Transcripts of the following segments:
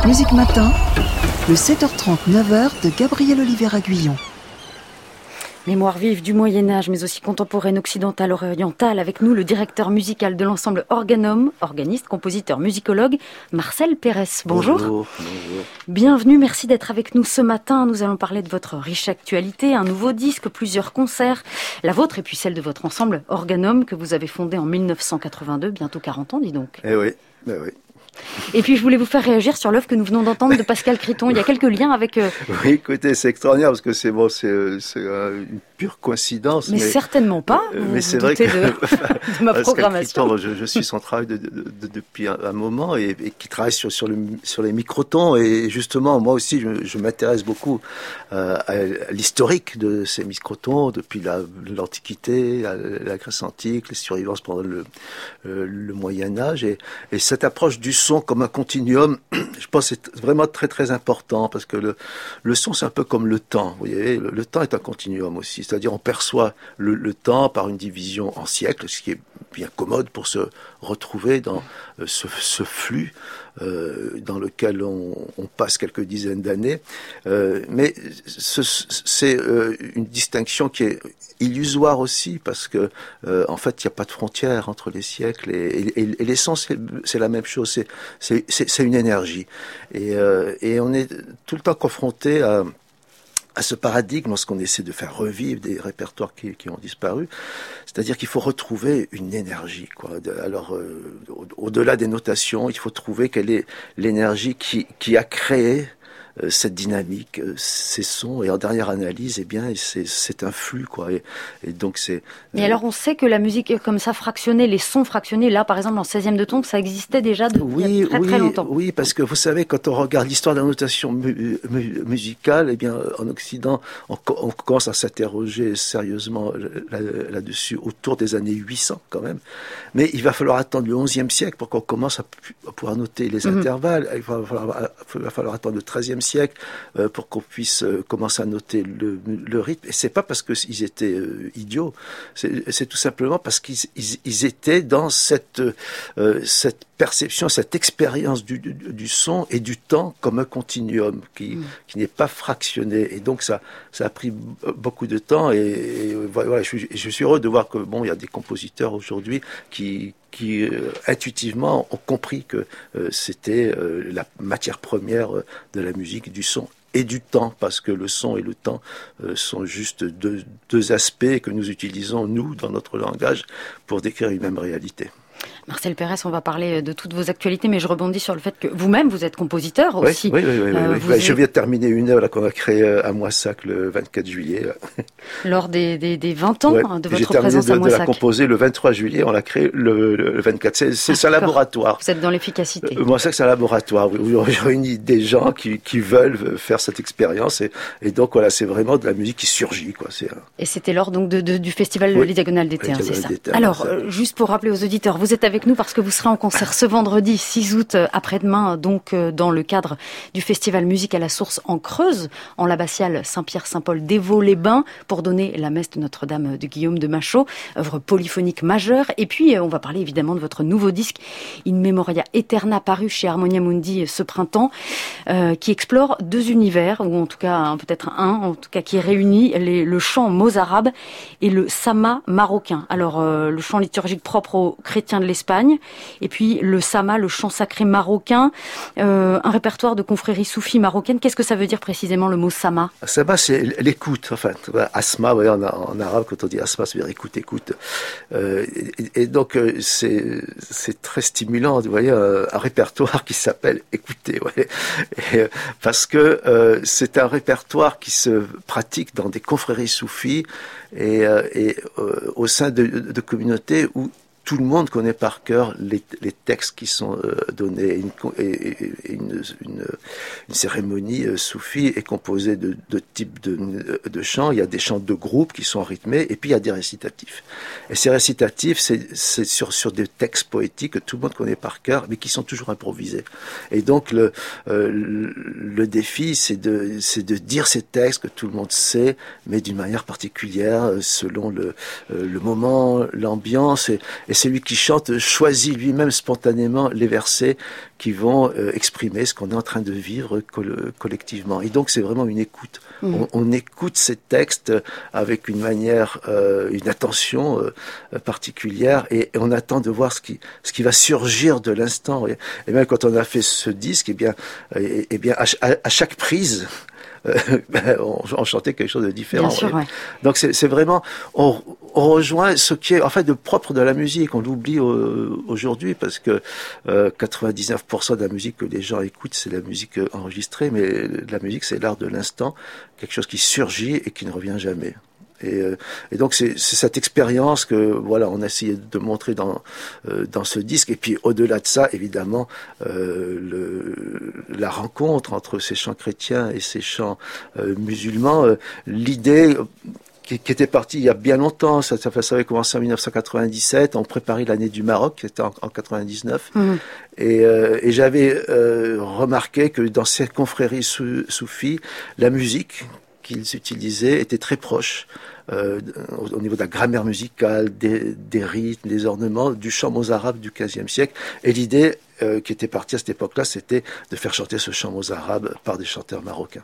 Musique Matin, le 7h30, 9h de Gabriel Olivier-Aguillon. Mémoire vive du Moyen-Âge, mais aussi contemporaine, occidentale, orientale. Avec nous, le directeur musical de l'ensemble Organum, organiste, compositeur, musicologue, Marcel Pérez. Bonjour. Bonjour. Bienvenue, merci d'être avec nous ce matin. Nous allons parler de votre riche actualité, un nouveau disque, plusieurs concerts, la vôtre et puis celle de votre ensemble Organum que vous avez fondé en 1982, bientôt 40 ans, dis donc. Eh oui. Et puis je voulais vous faire réagir sur l'œuvre que nous venons d'entendre de Pascal Criton. Il y a quelques liens avec... Oui, écoutez, c'est extraordinaire parce que c'est une pure coïncidence. Mais certainement pas. Mais c'est vrai que de ma programmation. Criton, je suis son travail depuis un moment et qui travaille sur les microtons. Et justement, moi aussi, je m'intéresse beaucoup à l'historique de ces microtons depuis l'Antiquité, la Grèce antique, les survivances pendant le Moyen-Âge. Et cette approche du son comme un continuum, je pense que c'est vraiment très très important parce que le son c'est un peu comme le temps, vous voyez, le temps est un continuum aussi, c'est-à-dire on perçoit le temps par une division en siècles, ce qui est bien commode pour se retrouver dans ce flux dans lequel on passe quelques dizaines d'années, mais c'est une distinction qui est illusoire aussi parce que en fait il n'y a pas de frontière entre les siècles et les sons c'est la même chose, c'est une énergie et on est tout le temps confronté à ce paradigme lorsqu'on essaie de faire revivre des répertoires qui ont disparu, c'est-à-dire qu'il faut retrouver une énergie, quoi. Alors, au-delà des notations, il faut trouver quelle est l'énergie qui a créé cette dynamique, ces sons, et en dernière analyse, eh bien, c'est un flux, quoi. Et donc c'est. Mais alors, on sait que la musique comme ça fractionnée, les sons fractionnés, là, par exemple, en 16e de ton, ça existait déjà depuis très longtemps. Oui, parce que vous savez, quand on regarde l'histoire de la notation musicale, eh bien, en Occident, on commence à s'interroger sérieusement là-dessus autour des années 800, quand même. Mais il va falloir attendre le 11e siècle pour qu'on commence à pouvoir noter les intervalles. Il va falloir attendre le 13e siècle pour qu'on puisse commencer à noter le rythme. Et c'est pas parce qu'ils étaient idiots, c'est tout simplement parce qu'ils étaient dans cette perception, cette expérience du son et du temps comme un continuum qui n'est pas fractionné. Et donc ça a pris beaucoup de temps et voilà, je suis heureux de voir que il y a des compositeurs aujourd'hui qui intuitivement ont compris que c'était la matière première de la musique, du son et du temps, parce que le son et le temps sont juste deux aspects que nous utilisons, nous, dans notre langage, pour décrire une même réalité. Marcel Pérez, on va parler de toutes vos actualités, mais je rebondis sur le fait que vous-même, vous êtes compositeur aussi. Oui. Je viens de terminer une œuvre qu'on a créée à Moissac le 24 juillet. Lors des 20 ans de votre présence à Moissac. J'ai terminé de la composer le 23 juillet, on l'a créée le 24. C'est un laboratoire. Vous êtes dans l'efficacité. Moissac, c'est un laboratoire où on réunit des gens qui veulent faire cette expérience. Et donc, voilà, c'est vraiment de la musique qui surgit, quoi. Et c'était lors donc du festival Les Diagonales d'été, c'est ça. Alors, juste pour rappeler aux auditeurs, vous êtes avec nous parce que vous serez en concert ce vendredi 6 août après-demain, donc dans le cadre du festival Musique à la Source en Creuse, en l'abbatiale Saint-Pierre-Saint-Paul d'Évaux-les-Bains, pour donner la messe de Notre-Dame de Guillaume de Machaut, œuvre polyphonique majeure. Et puis on va parler évidemment de votre nouveau disque In Memoria Eterna, paru chez Harmonia Mundi ce printemps, qui explore deux univers, ou en tout cas peut-être un, qui réunit le chant mozarabe et le sama marocain. Alors le chant liturgique propre aux chrétiens de l'Espagne, et puis le sama, le chant sacré marocain, un répertoire de confréries soufis marocaines. Qu'est-ce que ça veut dire précisément le mot sama ? Sama, c'est l'écoute, enfin, asma, ouais, en arabe, quand on dit asma, ça veut dire écoute. Et donc, c'est très stimulant, vous voyez, un répertoire qui s'appelle écouter, ouais. Parce que c'est un répertoire qui se pratique dans des confréries soufis et au sein de communautés où tout le monde connaît par cœur les textes qui sont donnés. Une cérémonie soufie est composée de types de chants. Il y a des chants de groupe qui sont rythmés, et puis il y a des récitatifs. Et ces récitatifs, c'est sur des textes poétiques que tout le monde connaît par cœur, mais qui sont toujours improvisés. Et donc le défi, c'est de dire ces textes que tout le monde sait, mais d'une manière particulière, selon le moment, l'ambiance. et celui qui chante choisit lui-même spontanément les versets qui vont exprimer ce qu'on est en train de vivre collectivement. Et donc c'est vraiment une écoute. On écoute ces textes avec une manière, une attention particulière, et on attend de voir ce qui va surgir de l'instant. Et même quand on a fait ce disque, eh bien à chaque prise, on chantait quelque chose de différent. Bien sûr, ouais. Donc c'est vraiment, on rejoint ce qui est en fait de propre de la musique. On l'oublie aujourd'hui parce que 99% de la musique que les gens écoutent, c'est la musique enregistrée, mais la musique, c'est l'art de l'instant, quelque chose qui surgit et qui ne revient jamais. Et donc c'est cette expérience que voilà, on a essayé de montrer dans ce disque. Et puis au-delà de ça, évidemment, la rencontre entre ces chants chrétiens et ces chants musulmans, l'idée qui était partie il y a bien longtemps, ça avait commencé en 1997, on préparait l'année du Maroc, qui était en 99, et j'avais remarqué que dans ces confréries soufis, la musique qu'ils utilisaient était très proche au niveau de la grammaire musicale, des rythmes, des ornements, du chant mozarabe du XVe siècle. Et l'idée qui était partie à cette époque-là, c'était de faire chanter ce chant mozarabe par des chanteurs marocains.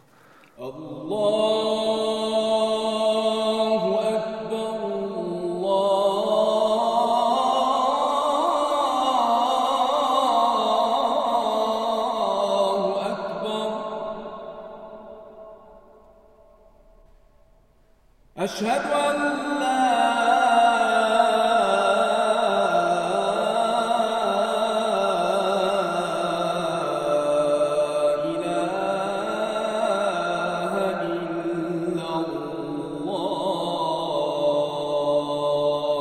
أشهد أن لا إله إلا الله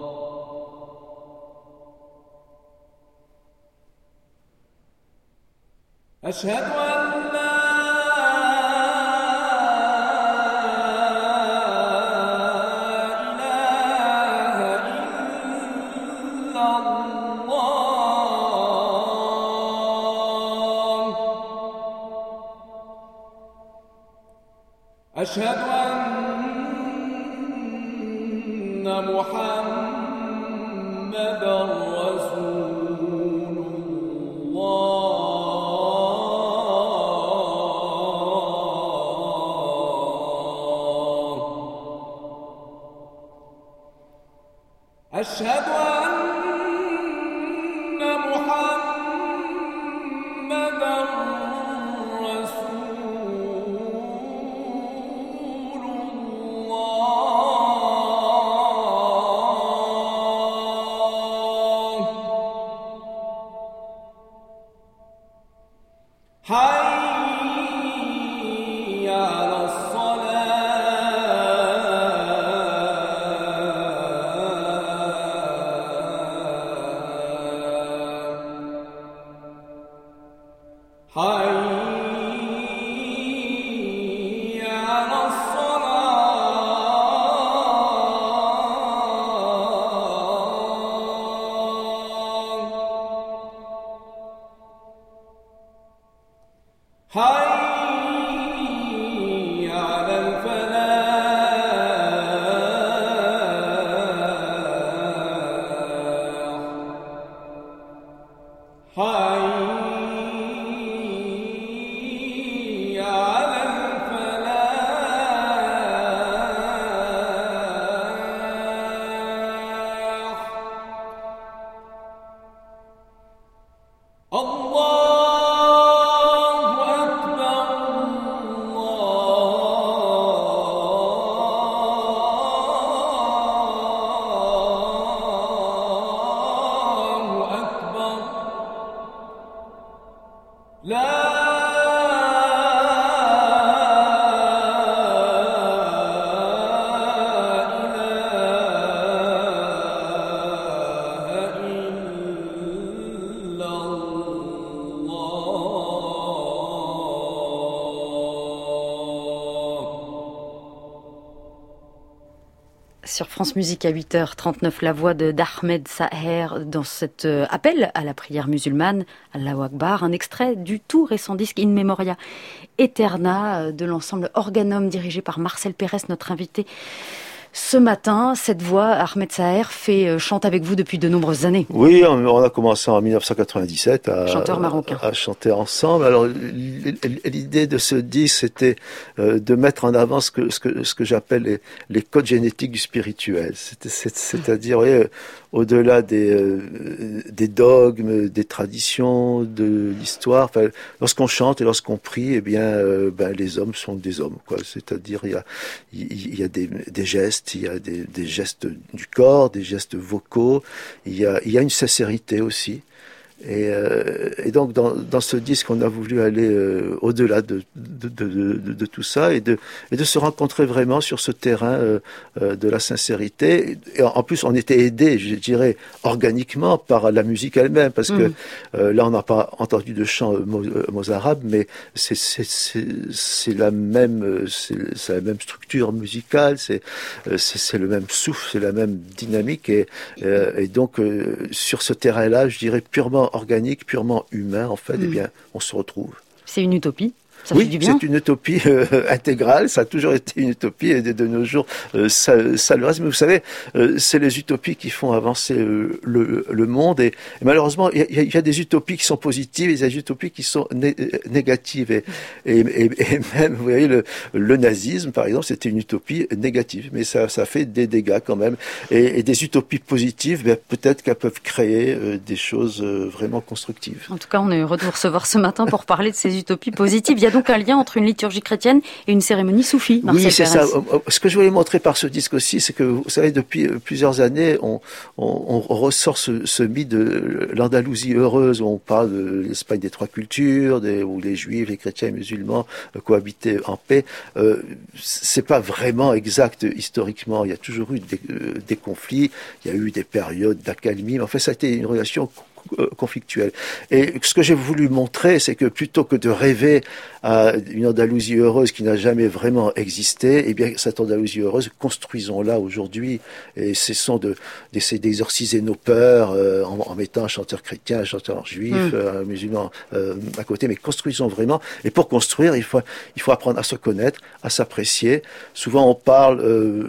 أشهد أن أشهد أن محمدًا رسول الله أشهد أن محمدًا حي على الصلاة حي على الصلاة حي على الفلاح حي على الفلاح الله Sur France Musique à 8h39, la voix d'Ahmed Saher dans cet appel à la prière musulmane, Allahu Akbar, un extrait du tout récent disque In Memoria Eterna de l'ensemble Organum dirigé par Marcel Pérez, notre invité Ce matin, cette voix, Ahmed Saher, chante avec vous depuis de nombreuses années. Oui, on a commencé en 1997 chanteur marocain. À chanter ensemble. Alors l'idée de ce disque, c'était de mettre en avant ce que j'appelle les codes génétiques du spirituel. C'est-à-dire, vous voyez, au-delà des dogmes, des traditions, de l'histoire. Enfin, lorsqu'on chante et lorsqu'on prie, eh bien, les hommes sont des hommes, quoi. C'est-à-dire, il y a des gestes, il y a des gestes du corps, des gestes vocaux. Il y a une sincérité aussi. Et donc dans ce disque, on a voulu aller au-delà de tout ça et de se rencontrer vraiment sur ce terrain de la sincérité. Et en plus, on était aidé, je dirais, organiquement par la musique elle-même, parce que là, on n'a pas entendu de chant mozarabe, mais c'est la même structure musicale, c'est le même souffle, c'est la même dynamique, et donc sur ce terrain-là, je dirais purement organique, purement humain, en fait, eh bien, on se retrouve. C'est une utopie. Ça oui, fait du bien. C'est une utopie intégrale, ça a toujours été une utopie, et de nos jours, ça le reste. Mais vous savez, c'est les utopies qui font avancer le monde, et malheureusement, il y a des utopies qui sont positives, et des utopies qui sont négatives, et même, vous voyez, le nazisme, par exemple, c'était une utopie négative, mais ça fait des dégâts quand même, et des utopies positives, peut-être qu'elles peuvent créer des choses vraiment constructives. En tout cas, on est heureux de vous recevoir ce matin pour parler de ces utopies positives. Il y a donc un lien entre une liturgie chrétienne et une cérémonie soufie, Marcel Oui, c'est Pérez. ça. Ce que je voulais montrer par ce disque aussi, c'est que, vous savez, depuis plusieurs années, on ressort ce mythe de l'Andalousie heureuse, où on parle de l'Espagne des trois cultures, où les juifs, les chrétiens et les musulmans cohabitaient en paix. C'est pas vraiment exact historiquement. Il y a toujours eu des conflits, il y a eu des périodes d'accalmie, mais en fait, ça a été une relation conflictuelle. Et ce que j'ai voulu montrer, c'est que plutôt que de rêver à une Andalousie heureuse qui n'a jamais vraiment existé, eh bien, cette Andalousie heureuse, construisons-la aujourd'hui, et cessons d'essayer d'exorciser nos peurs en mettant un chanteur chrétien, un chanteur juif, un musulman à côté, mais construisons vraiment. Et pour construire, il faut apprendre à se connaître, à s'apprécier. Souvent, on parle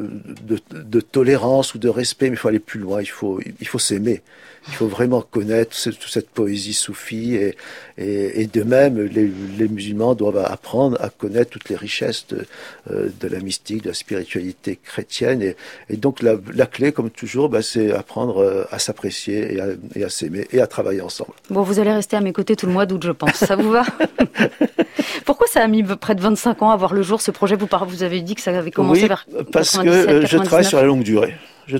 de tolérance ou de respect, mais il faut aller plus loin. Il faut s'aimer. Il faut vraiment connaître toute cette poésie soufie, et de même, les musulmans doivent apprendre à connaître toutes les richesses de la mystique, de la spiritualité chrétienne, et donc la clé, comme toujours, c'est apprendre à s'apprécier et à s'aimer et à travailler ensemble. Bon, vous allez rester à mes côtés tout le mois d'août, je pense. Ça vous va? Pourquoi ça a mis près de 25 ans à voir le jour, ce projet? Vous avez dit que ça avait commencé vers 97, parce que je travaille sur la longue durée.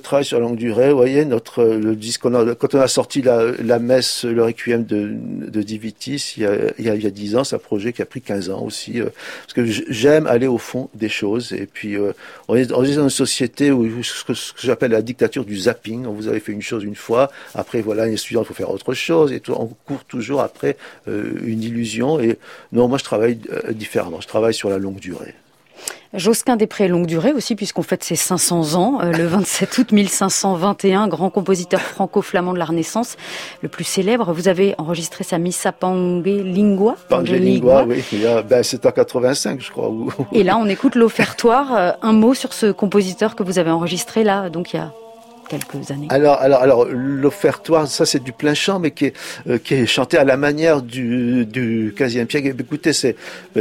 Vous voyez, le disque, quand on a sorti la messe, le requiem de Divitis, il y a 10 ans, c'est un projet qui a pris 15 ans aussi, parce que j'aime aller au fond des choses, et puis on est dans une société où ce que j'appelle la dictature du zapping. Vous avez fait une chose une fois, après voilà, l'année suivante, il faut faire autre chose, et on court toujours après une illusion, et non, moi je travaille différemment, je travaille sur la longue durée. Josquin-des-Prés, longue durée aussi, puisqu'on fête ses 500 ans, le 27 août 1521, grand compositeur franco-flamand de la Renaissance, le plus célèbre. Vous avez enregistré sa Missa Pange Lingua. Pange Lingua, oui, c'est en 85, je crois. Et là, on écoute l'offertoire. Un mot sur ce compositeur que vous avez enregistré là, donc il y a quelques années. Alors, l'offertoire, ça c'est du plein chant, mais qui est chanté à la manière du XVe siècle. Écoutez, c'est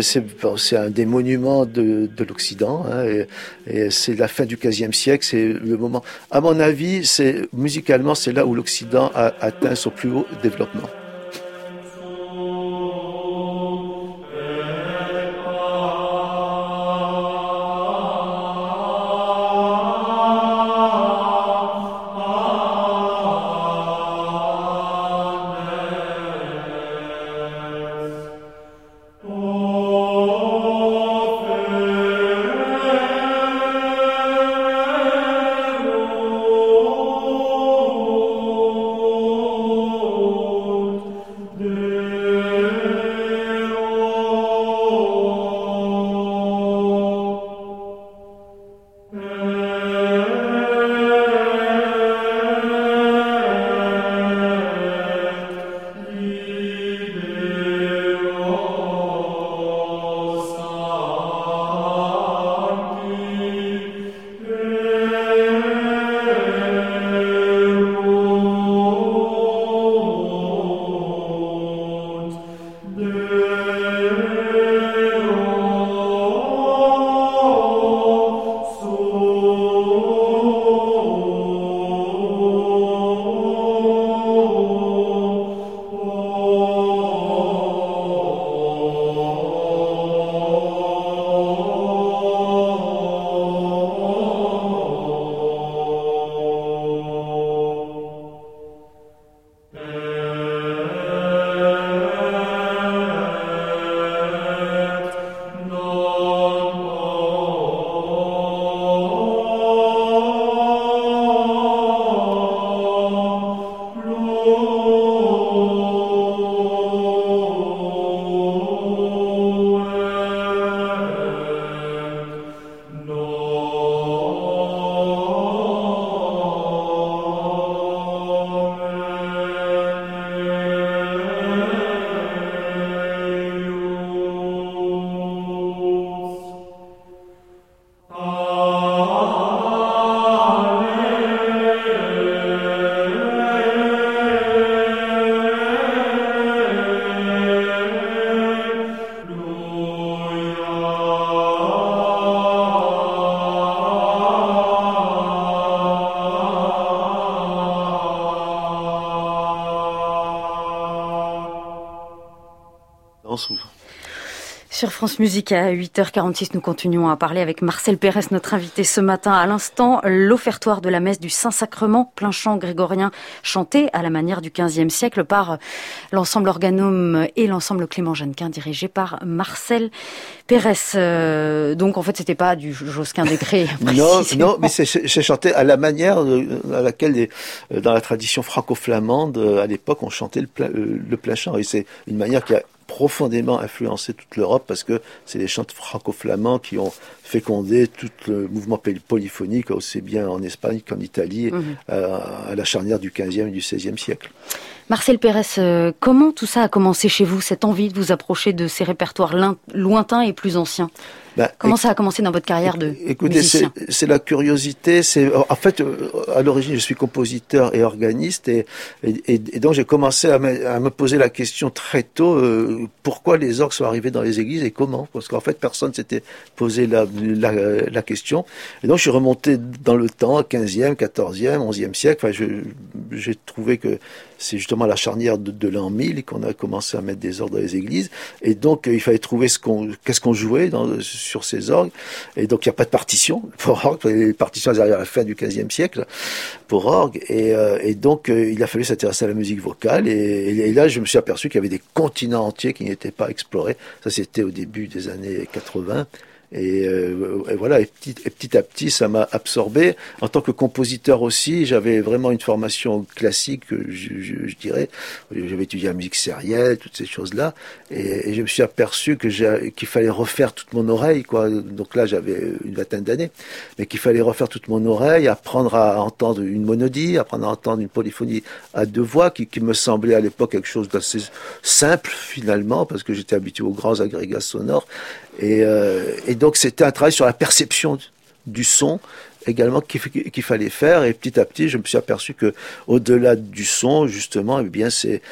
un des monuments de l'Occident, hein, et c'est la fin du XVe siècle, c'est le moment. À mon avis, musicalement, c'est là où l'Occident a atteint son plus haut développement. Sur France Musique, à 8h46, nous continuons à parler avec Marcel Pérez, notre invité ce matin. À l'instant, l'offertoire de la messe du Saint-Sacrement, plein chant grégorien, chanté à la manière du XVe siècle par l'ensemble Organum et l'ensemble Clément Jeannequin, dirigé par Marcel Pérez. Donc, en fait, c'était pas du Josquin des Crés. Non, mais c'est chanté à la manière à laquelle, dans la tradition franco-flamande, à l'époque, on chantait le plein chant. Et c'est une manière qui a profondément influencé toute l'Europe parce que c'est les chants franco-flamands qui ont fécondé tout le mouvement polyphonique aussi bien en Espagne qu'en Italie à la charnière du XVe et du XVIe siècle. Marcel Pérez, comment tout ça a commencé chez vous, cette envie de vous approcher de ces répertoires lointains et plus anciens? Comment ça a commencé dans votre carrière de musicien? C'est la curiosité. En fait, à l'origine, je suis compositeur et organiste, et donc j'ai commencé à me poser la question très tôt pourquoi les orgues sont arrivés dans les églises et comment, parce qu'en fait, personne s'était posé la question. Et donc, je suis remonté dans le temps, 15e, 14e, 11e siècle. Enfin, j'ai trouvé que c'est justement à la charnière de l'an 1000 qu'on a commencé à mettre des orgues dans les églises, et donc il fallait trouver qu'est-ce qu'on jouait sur ces orgues, et donc il n'y a pas de partition pour orgue, les partitions arrivent à la fin du XVe siècle pour orgue, et donc il a fallu s'intéresser à la musique vocale, et là je me suis aperçu qu'il y avait des continents entiers qui n'étaient pas explorés. Ça c'était au début des années 80. Et voilà, et petit à petit, ça m'a absorbé. En tant que compositeur aussi, j'avais vraiment une formation classique, je dirais. J'avais étudié la musique sérielle, toutes ces choses-là, et je me suis aperçu qu'il fallait refaire toute mon oreille, quoi. Donc là, j'avais une vingtaine d'années, mais qu'il fallait refaire toute mon oreille, apprendre à entendre une monodie, apprendre à entendre une polyphonie à deux voix, qui me semblait à l'époque quelque chose d'assez simple finalement, parce que j'étais habitué aux grands agrégats sonores. Et donc c'était un travail sur la perception du son également qu'il fallait faire, et petit à petit je me suis aperçu que au-delà du son justement, eh bien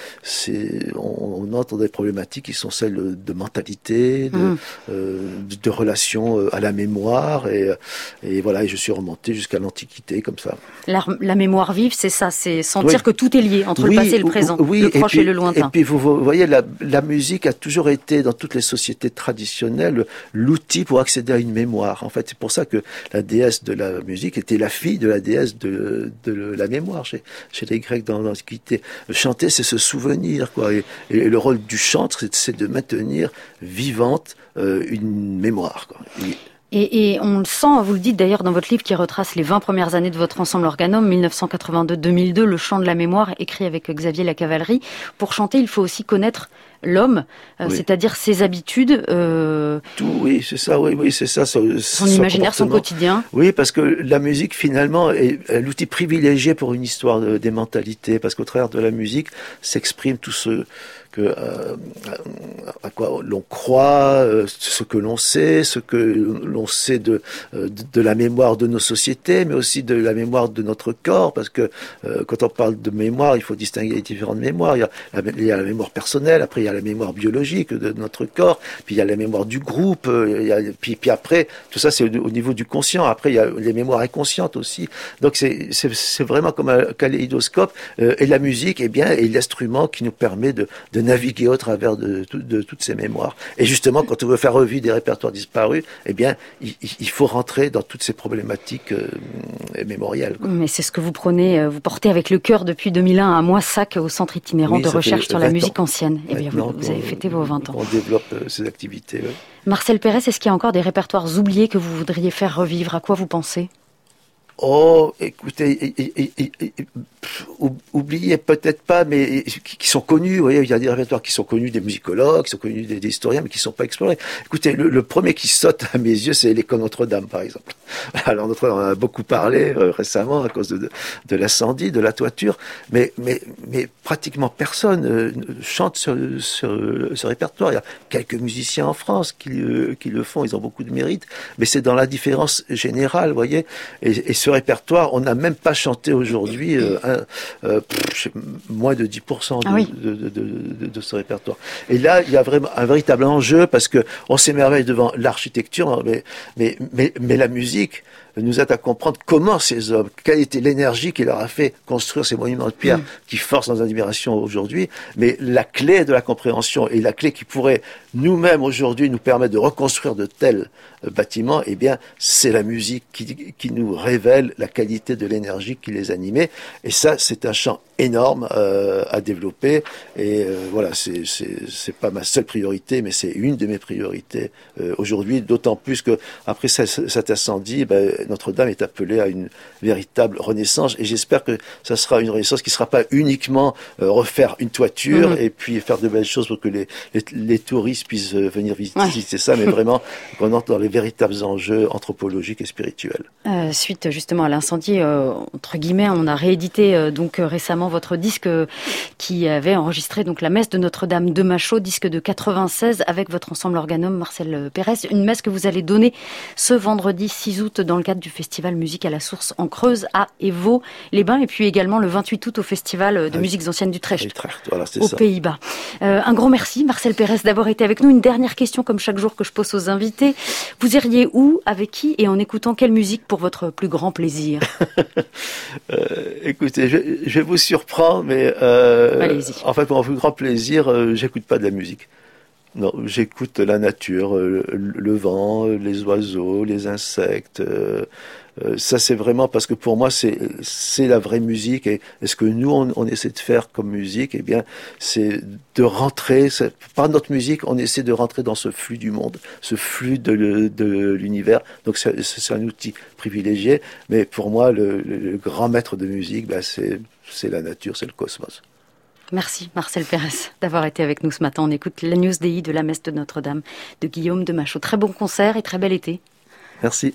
on entend des problématiques qui sont celles de mentalité, de relation à la mémoire, et voilà, et je suis remonté jusqu'à l'Antiquité comme ça. La mémoire vive, c'est ça, c'est sentir que tout est lié entre le passé et le présent, le proche et le lointain. Et puis vous voyez, la musique a toujours été dans toutes les sociétés traditionnelles l'outil pour accéder à une mémoire. En fait, c'est pour ça que la déesse de la musique était la fille de la déesse de la mémoire chez les Grecs dans l'Antiquité. Chanter, c'est se souvenir, quoi. Et le rôle du chantre, c'est de maintenir vivante une mémoire, quoi. Et on le sent, vous le dites d'ailleurs dans votre livre qui retrace les 20 premières années de votre ensemble Organum, 1982-2002, le chant de la mémoire, écrit avec Xavier Lacavalerie. Pour chanter, il faut aussi connaître l'homme, c'est-à-dire ses habitudes. Tout, oui, c'est ça, oui, c'est ça. Son imaginaire, son quotidien. Oui, parce que la musique, finalement, est l'outil privilégié pour une histoire des mentalités, parce qu'au travers de la musique s'exprime tout ce à quoi l'on croit, ce que l'on sait, ce que l'on sait de la mémoire de nos sociétés, mais aussi de la mémoire de notre corps, parce que quand on parle de mémoire, il faut distinguer les différentes mémoires. Il y a la mémoire personnelle, après il y a la mémoire biologique de notre corps, puis il y a la mémoire du groupe, puis après, tout ça c'est au niveau du conscient. Après il y a les mémoires inconscientes aussi. Donc c'est vraiment comme un kaléidoscope, et la musique, eh bien, est l'instrument qui nous permet de naviguer au travers de toutes ces mémoires. Et justement, quand on veut faire revue des répertoires disparus, eh bien, il faut rentrer dans toutes ces problématiques mémorielles, quoi. Mais c'est ce que vous portez avec le cœur depuis 2001 à Moissac, au centre itinérant de recherche sur la musique ancienne. Eh bien, vous avez fêté vos 20 ans. On développe ces activités. Ouais. Marcel Pérez, est-ce qu'il y a encore des répertoires oubliés que vous voudriez faire revivre? À quoi vous pensez? Oh, écoutez, oubliez peut-être pas, mais qui sont connus. Vous voyez, il y a des répertoires qui sont connus des musicologues, qui sont connus des historiens, mais qui ne sont pas explorés. Écoutez, le premier qui saute à mes yeux, c'est l'école Notre-Dame, par exemple. Alors Notre-Dame, on en a beaucoup parlé récemment à cause de l'incendie, de la toiture, mais pratiquement personne chante sur ce répertoire. Il y a quelques musiciens en France qui le font, ils ont beaucoup de mérite, mais c'est dans l'indifférence générale, vous voyez, et ce ce répertoire, on n'a même pas chanté aujourd'hui moins de 10% de ce répertoire. Et là, il y a vraiment un véritable enjeu parce que on s'émerveille devant l'architecture, mais la musique nous aide à comprendre comment ces hommes, quelle était l'énergie qui leur a fait construire ces monuments de pierre qui forcent dans admiration aujourd'hui, mais la clé de la compréhension et la clé qui pourrait nous-mêmes aujourd'hui nous permettre de reconstruire de tels bâtiments, eh bien, c'est la musique qui nous révèle la qualité de l'énergie qui les animait. Et ça, c'est un champ énorme à développer. Et voilà, c'est pas ma seule priorité, mais c'est une de mes priorités aujourd'hui. D'autant plus que après cet incendie, Notre-Dame est appelée à une véritable renaissance. Et j'espère que ça sera une renaissance qui ne sera pas uniquement refaire une toiture et puis faire de belles choses pour que les touristes puissent venir visiter ça, mais vraiment qu'on entre dans les véritables enjeux anthropologiques et spirituels. Suite justement à l'incendie, entre guillemets, on a réédité donc récemment votre disque qui avait enregistré donc la messe de Notre-Dame de Machaut, disque de 96 avec votre ensemble organum Marcel Pérez. Une messe que vous allez donner ce vendredi 6 août dans le cadre du festival Musique à la Source en Creuse à Évaux-les-Bains et puis également le 28 août au festival de musiques anciennes d'Utrecht voilà, aux Pays-Bas. Un grand merci Marcel Pérez d'avoir été avec nous. Une dernière question comme chaque jour que je pose aux invités. Vous iriez où, avec qui et en écoutant quelle musique pour votre plus grand plaisir? Écoutez, je vais vous surprendre, mais allez-y. En fait, pour mon plus grand plaisir, j'écoute pas de la musique. Non, j'écoute la nature, le vent, les oiseaux, les insectes. Ça, c'est vraiment parce que pour moi, c'est la vraie musique. Et ce que nous, on essaie de faire comme musique, eh bien, c'est de rentrer. Par notre musique, on essaie de rentrer dans ce flux du monde, ce flux de l'univers. Donc, c'est un outil privilégié. Mais pour moi, le grand maître de musique, c'est la nature, c'est le cosmos. Merci Marcel Pérez d'avoir été avec nous ce matin. On écoute la News Dei de la messe de Notre-Dame de Guillaume de Machaut. Très bon concert et très bel été. Merci.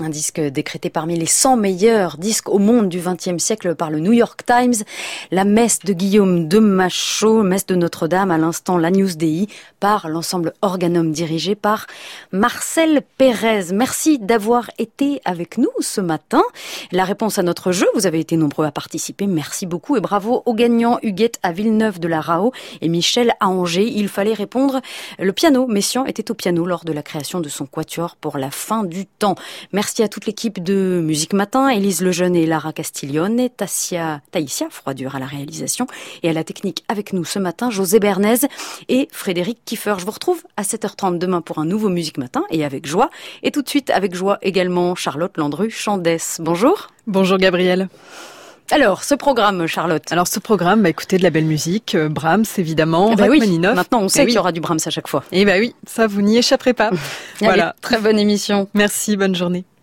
Un disque décrété parmi les 100 meilleurs disques au monde du XXe siècle par le New York Times. La messe de Guillaume de Machaut, messe de Notre-Dame, à l'instant l'Agnus Dei, par l'ensemble Organum dirigé par Marcel Pérez. Merci d'avoir été avec nous ce matin. La réponse à notre jeu, vous avez été nombreux à participer. Merci beaucoup et bravo aux gagnants Huguette à Villeneuve de la Rao et Michel à Angers. Il fallait répondre le piano. Messiaen était au piano lors de la création de son quatuor pour la fin du temps. Merci à toute l'équipe de Musique Matin, Élise Lejeune et Lara Castiglione, Taïsia Froidure à la réalisation et à la technique avec nous ce matin, José Bernays et Frédéric Kiffer. Je vous retrouve à 7h30 demain pour un nouveau Musique Matin et avec joie. Et tout de suite avec joie également Charlotte Landru-Chandès. Bonjour. Bonjour Gabrielle. Alors, ce programme, Charlotte. Alors, ce programme, écoutez de la belle musique, Brahms, évidemment, Rachmaninoff. Maintenant, on sait qu'il y aura du Brahms à chaque fois. Eh ben oui, ça, vous n'y échapperez pas. Voilà. Allez, très bonne émission. Merci, bonne journée.